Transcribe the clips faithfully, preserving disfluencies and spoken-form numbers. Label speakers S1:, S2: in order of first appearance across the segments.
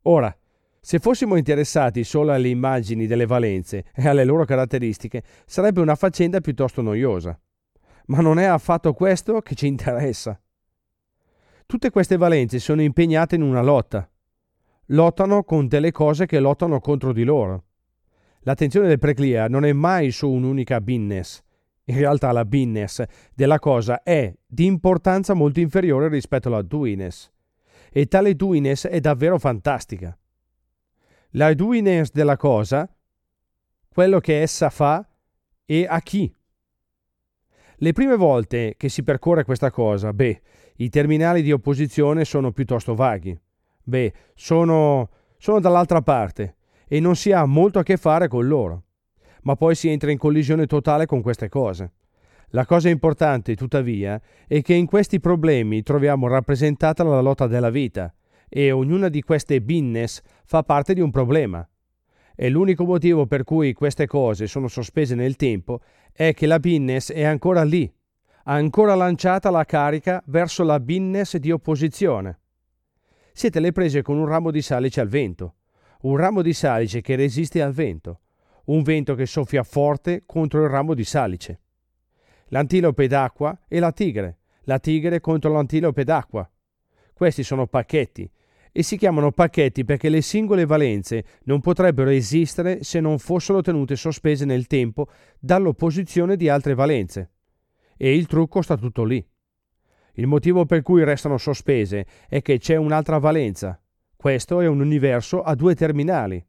S1: Ora, se fossimo interessati solo alle immagini delle valenze e alle loro caratteristiche, sarebbe una faccenda piuttosto noiosa. Ma non è affatto questo che ci interessa. Tutte queste valenze sono impegnate in una lotta. Lottano con delle cose che lottano contro di loro. L'attenzione del preclea non è mai su un'unica binness. In realtà la binness della cosa è di importanza molto inferiore rispetto alla doiness. E tale doiness è davvero fantastica. La doiness della cosa, quello che essa fa e a chi. Le prime volte che si percorre questa cosa, beh, i terminali di opposizione sono piuttosto vaghi. Beh, sono, sono dall'altra parte e non si ha molto a che fare con loro. Ma poi si entra in collisione totale con queste cose. La cosa importante, tuttavia, è che in questi problemi troviamo rappresentata la lotta della vita e ognuna di queste binness fa parte di un problema. E l'unico motivo per cui queste cose sono sospese nel tempo è che la binness è ancora lì, ha ancora lanciata la carica verso la binness di opposizione. Siete le prese con un ramo di salice al vento, un ramo di salice che resiste al vento, un vento che soffia forte contro il ramo di salice. L'antilope d'acqua e la tigre, la tigre contro l'antilope d'acqua. Questi sono pacchetti, e si chiamano pacchetti perché le singole valenze non potrebbero esistere se non fossero tenute sospese nel tempo dall'opposizione di altre valenze. E il trucco sta tutto lì. Il motivo per cui restano sospese è che c'è un'altra valenza. Questo è un universo a due terminali.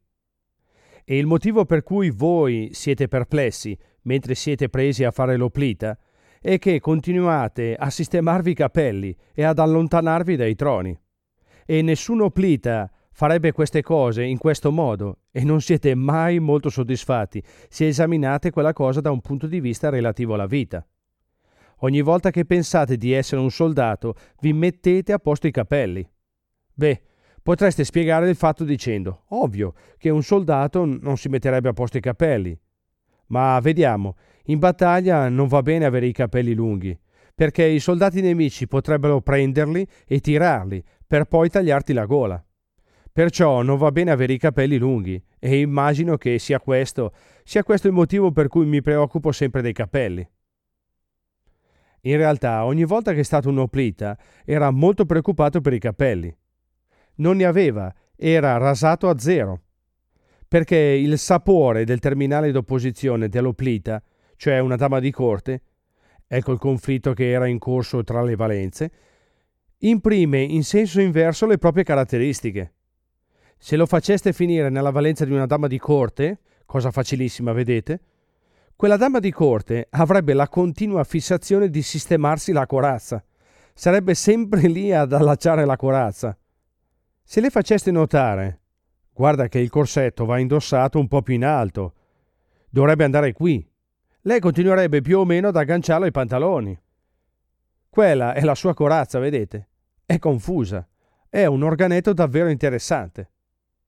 S1: E il motivo per cui voi siete perplessi mentre siete presi a fare l'oplita è che continuate a sistemarvi i capelli e ad allontanarvi dai troni. E nessun oplita farebbe queste cose in questo modo e non siete mai molto soddisfatti se esaminate quella cosa da un punto di vista relativo alla vita. Ogni volta che pensate di essere un soldato vi mettete a posto i capelli. Beh, potreste spiegare il fatto dicendo, ovvio, che un soldato non si metterebbe a posto i capelli. Ma vediamo, in battaglia non va bene avere i capelli lunghi, perché i soldati nemici potrebbero prenderli e tirarli per poi tagliarti la gola. Perciò non va bene avere i capelli lunghi e immagino che sia questo, sia questo il motivo per cui mi preoccupo sempre dei capelli. In realtà, ogni volta che è stato un oplita, era molto preoccupato per i capelli. Non ne aveva, era rasato a zero. Perché il sapore del terminale d'opposizione dell'oplita, cioè una dama di corte, ecco il conflitto che era in corso tra le valenze, imprime in senso inverso le proprie caratteristiche. Se lo faceste finire nella valenza di una dama di corte, cosa facilissima, vedete, quella dama di corte avrebbe la continua fissazione di sistemarsi la corazza. Sarebbe sempre lì ad allacciare la corazza. Se le faceste notare, guarda che il corsetto va indossato un po' più in alto, dovrebbe andare qui, lei continuerebbe più o meno ad agganciarlo ai pantaloni. Quella è la sua corazza, vedete? È confusa. È un organetto davvero interessante.